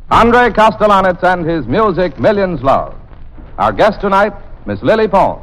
Andre Castellanets and his music millions love. Our guest tonight, Miss Lily Pons.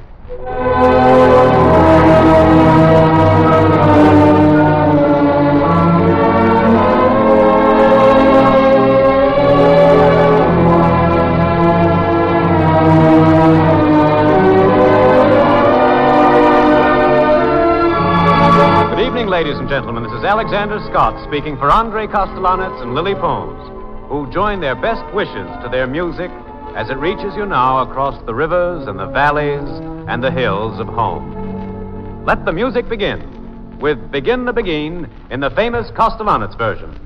Ladies and gentlemen, this is Alexander Scott speaking for Andre Castellanets and Lily Pons, who join their best wishes to their music as it reaches you now across the rivers and the valleys and the hills of home. Let the music begin with Begin the Beguine in the famous Castellanets version.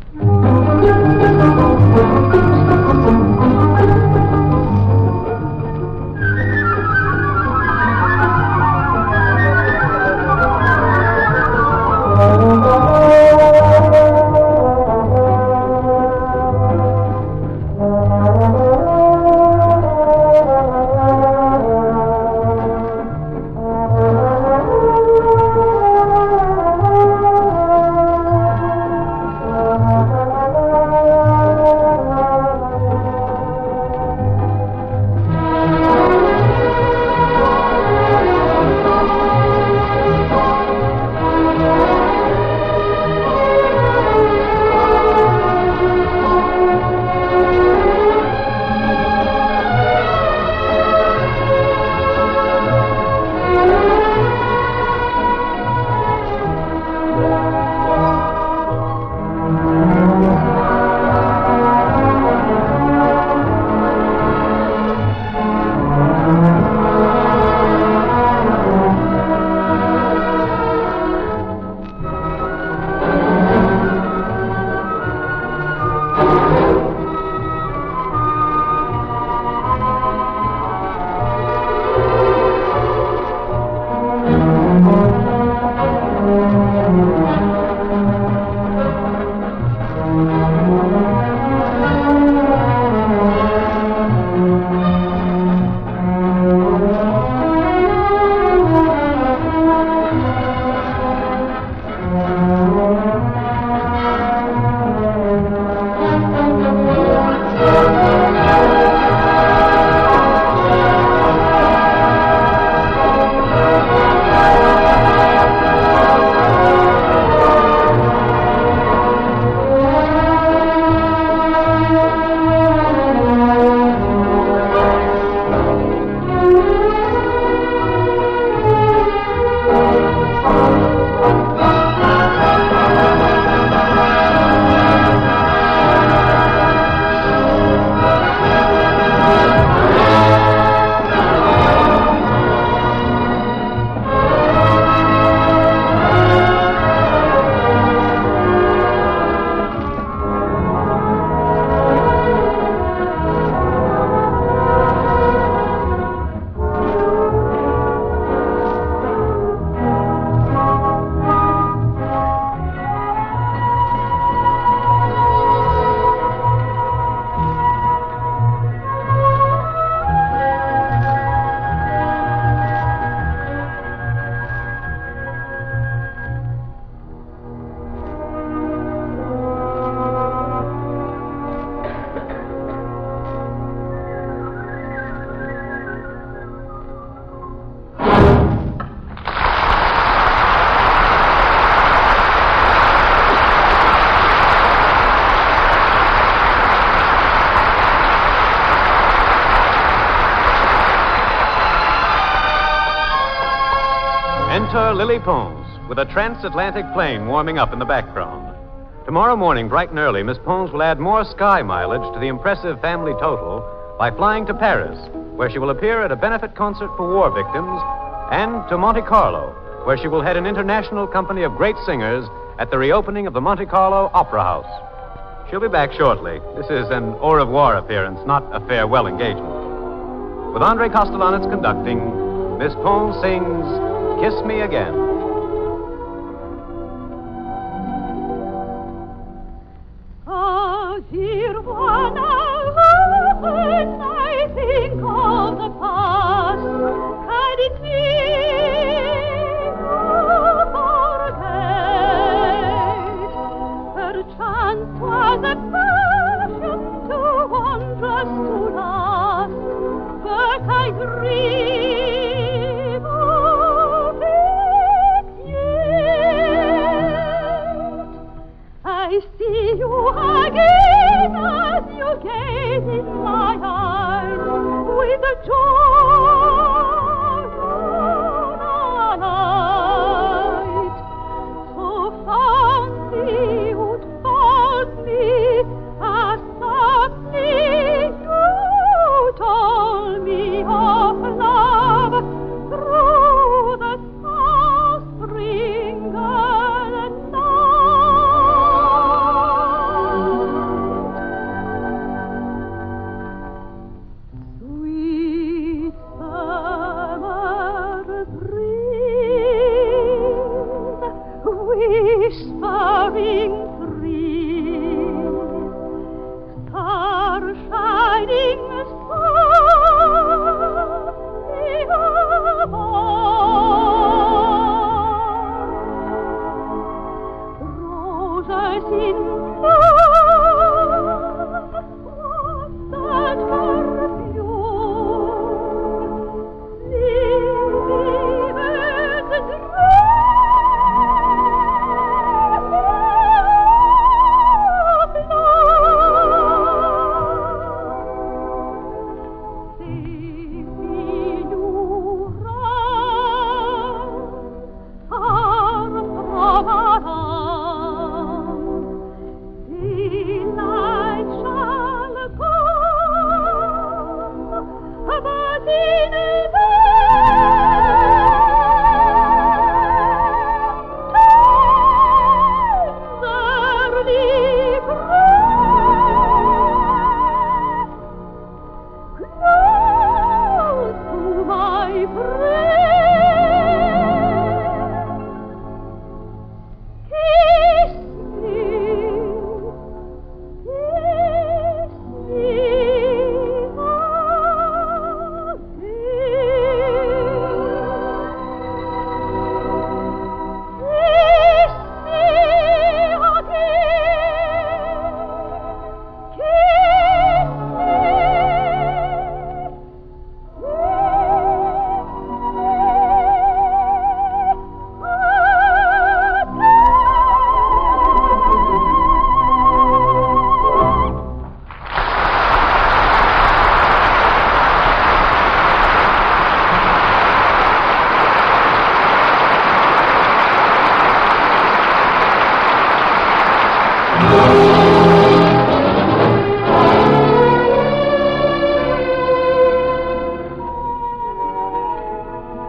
Enter Lily Pons, with a transatlantic plane warming up in the background. Tomorrow morning, bright and early, Miss Pons will add more sky mileage to the impressive family total by flying to Paris, where she will appear at a benefit concert for war victims, and to Monte Carlo, where she will head an international company of great singers at the reopening of the Monte Carlo Opera House. She'll be back shortly. This is an au revoir appearance, not a farewell engagement. With Andre Castellanets conducting, Miss Pons sings Kiss Me Again. Oh, dear one, when I think of the past, can it be to forget? Perchance 'twas a passion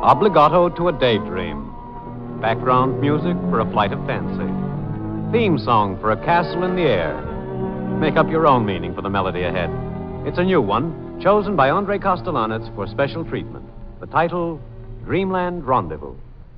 obligato to a daydream, background music for a flight of fancy, theme song for a castle in the air. Make up your own meaning for the melody ahead. It's a new one, chosen by Andre Kostelanetz for special treatment. The title, Dreamland Rendezvous.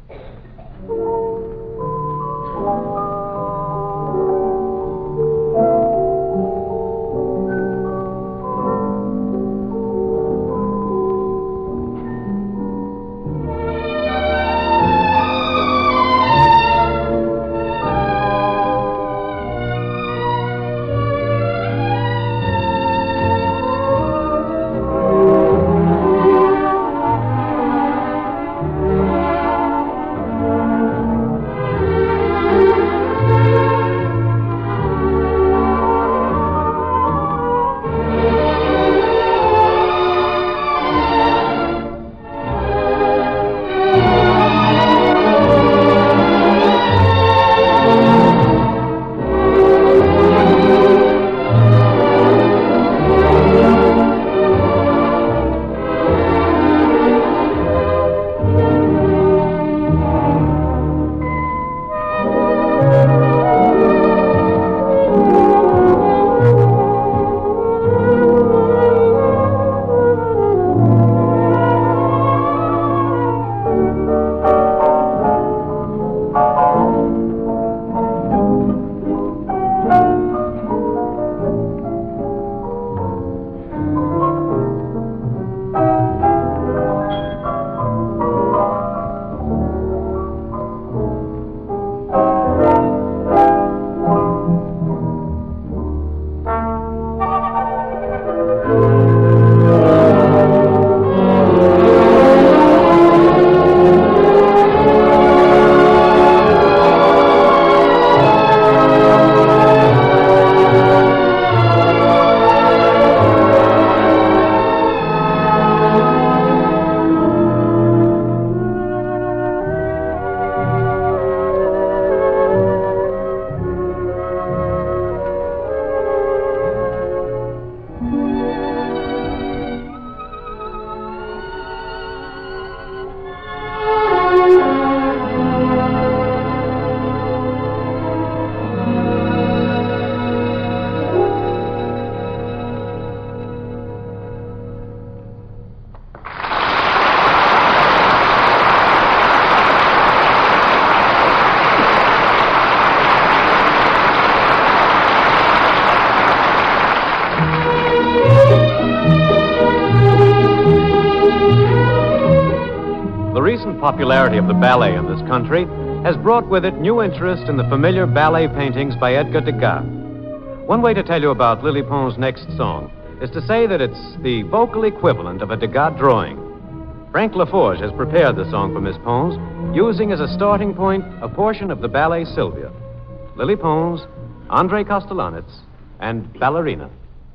Popularity of the ballet in this country has brought with it new interest in the familiar ballet paintings by Edgar Degas. One way to tell you about Lily Pons' next song is to say that it's the vocal equivalent of a Degas drawing. Frank Laforge has prepared the song for Miss Pons, using as a starting point a portion of the ballet Sylvia. Lily Pons, Andre Kostelanetz, and Ballerina.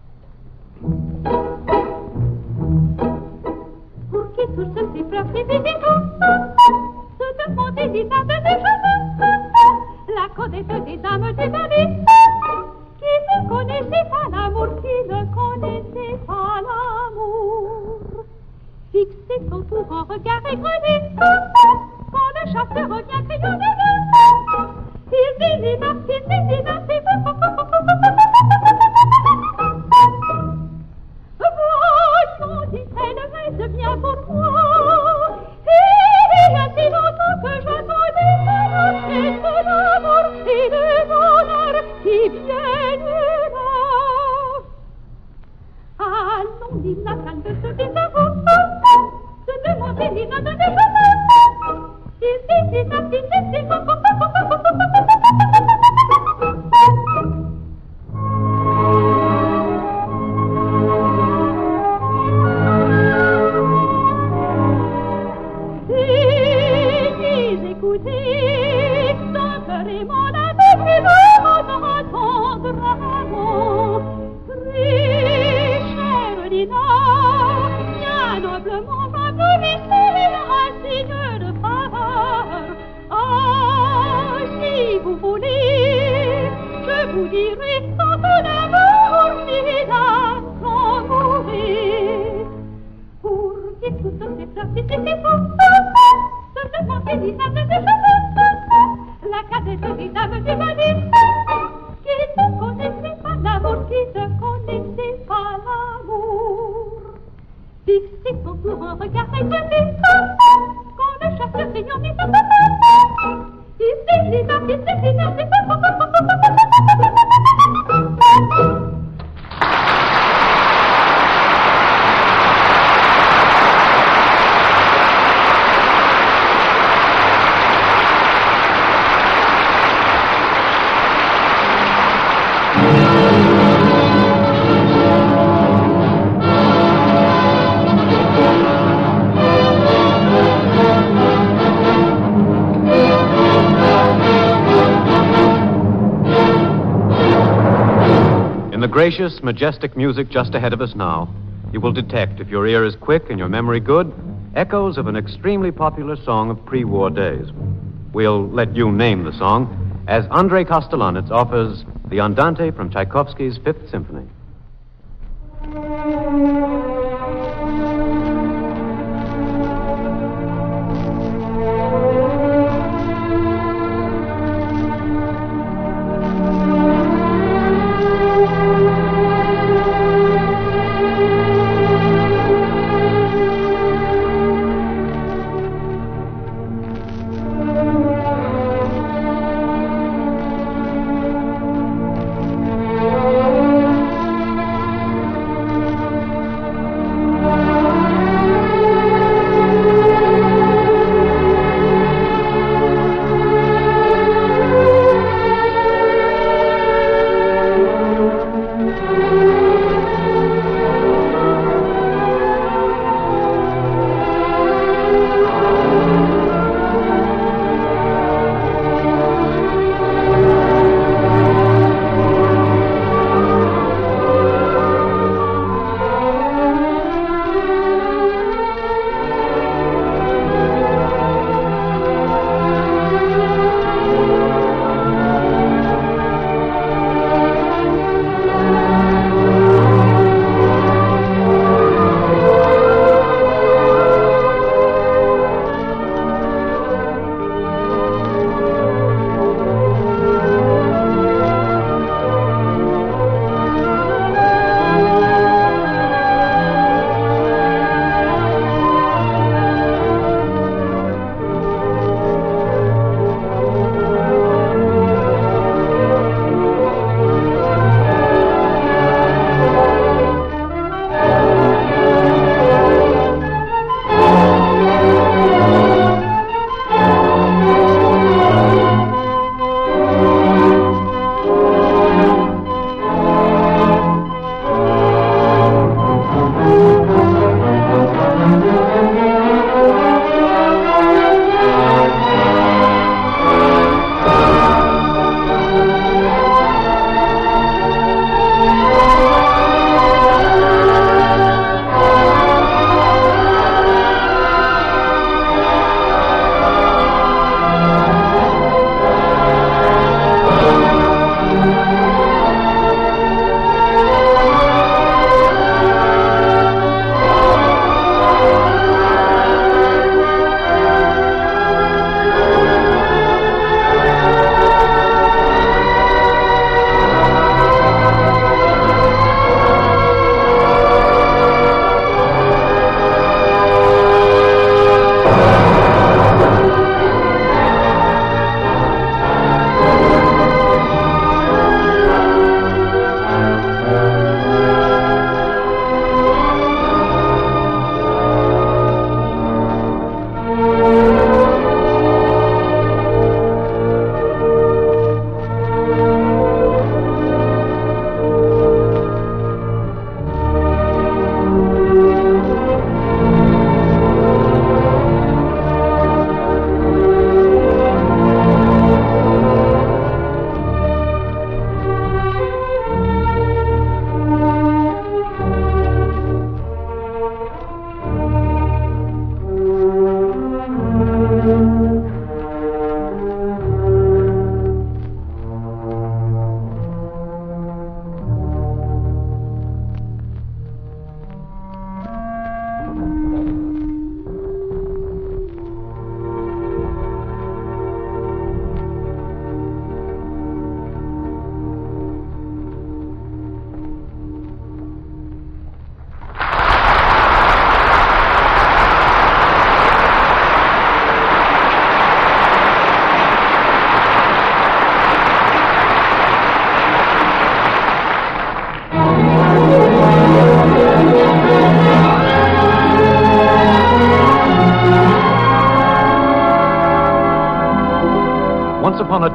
La connaisse des dames du ballet qui ne connaissaient pas l'amour, qui ne connaissaient pas l'amour. Fixez son tour en regard égrené, quand le chasseur revient criant des mains. Il zizina, c'est voyons, dit-elle, est-ce bien pour moi? Il y a si longtemps que j'attendais c'est l'amour et le bonheur qui viennent là. Allons, dit Nathan de ce désavou, de demander Lina de déjeuner. Écoutez, sans cœur et mon âme, puis nous entendra très chère Lina, bien noblement m'applaudissez un signe de faveur. Ah, si vous voulez, je vous dirai sans ton amour, Lina, sans mourir. Pour que toutes ces fleurs, c'est faux. dyname de chansons, la cadette des dames du Mali. Qui ne connaissait pas l'amour, qui ne connaissait pas l'amour. Fixer son tour un regard étonné, quand le chasseur craignant dit sa papa. Il s'éclina, c'est The gracious, majestic music just ahead of us now, you will detect, if your ear is quick and your memory good, echoes of an extremely popular song of pre-war days. We'll let you name the song, as Andrei Kostelanetz offers the Andante from Tchaikovsky's Fifth Symphony.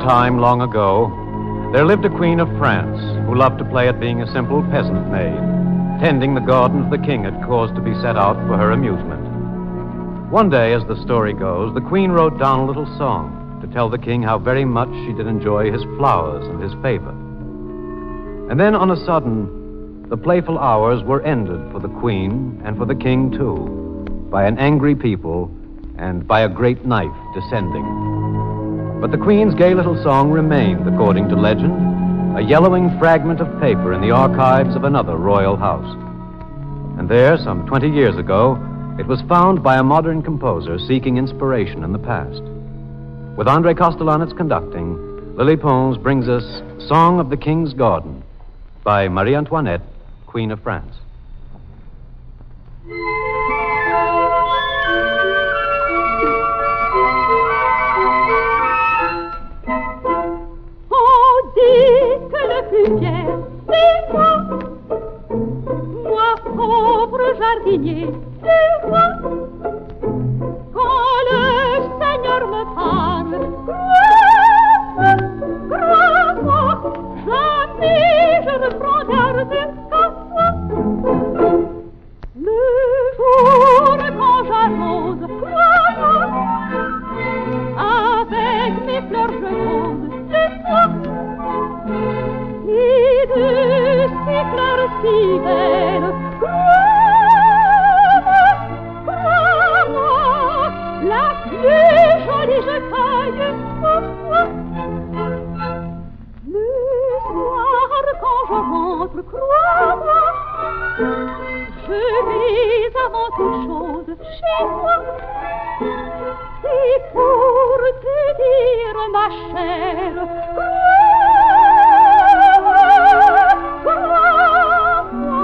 time long ago, there lived a queen of France who loved to play at being a simple peasant maid, tending the gardens the king had caused to be set out for her amusement. One day, as the story goes, the queen wrote down a little song to tell the king how very much she did enjoy his flowers and his favor. And then, on a sudden, the playful hours were ended for the queen and for the king, too, by an angry people and by a great knife descending. But the queen's gay little song remained, according to legend, a yellowing fragment of paper in the archives of another royal house. And there, some 20 years ago, it was found by a modern composer seeking inspiration in the past. With Andre Kostelanetz conducting, Lily Pons brings us Song of the King's Garden by Marie Antoinette, Queen of France. On dit que le plus fier, c'est moi, pauvre jardinier, c'est moi. Quand le Seigneur me parle, crois-moi, jamais je ne prends garde qu'à toi. Le jour quand j'arrose, crois-moi, avec mes fleurs je rose, c'est toi. Et de ces fleurs si belles, crois-moi, la plus jolie je taille pour toi. Le soir quand je rentre, crois-moi, je vais avant toute chose chez toi. C'est pour te dire, ma chère, crois-moi,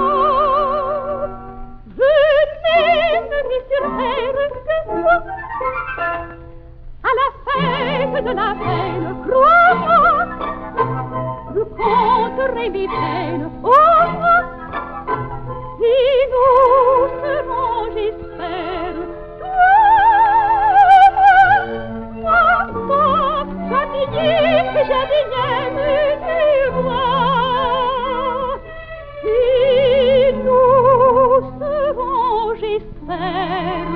je n'aimerai sur terre que toi. À la fête de la belle, crois-moi, je compterai mes peines au moi. Et nous serons, j'espère, toi, jardinier, jardinière du roi. Et nous serons, j'espère,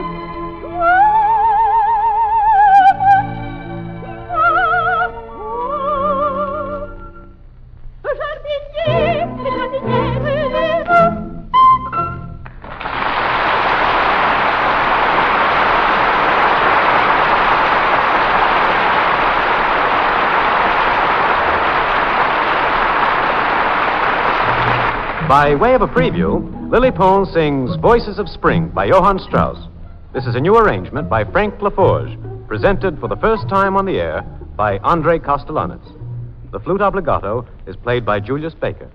jardinier, jardinière du roi. By way of a preview, Lily Pons sings Voices of Spring by Johann Strauss. This is a new arrangement by Frank Laforge, presented for the first time on the air by Andre Kostelanetz. The flute obligato is played by Julius Baker.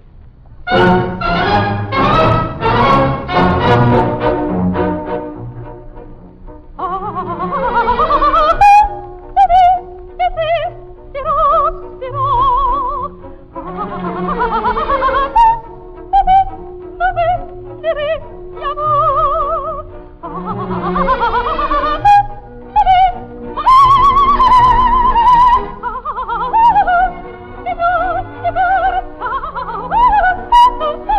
Oh,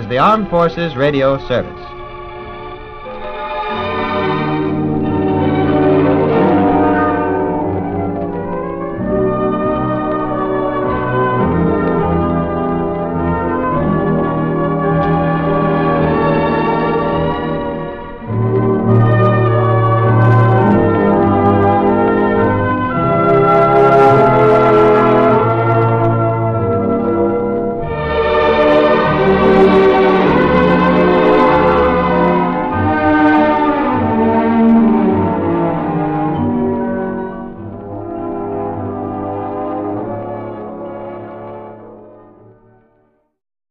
the Armed Forces Radio Service.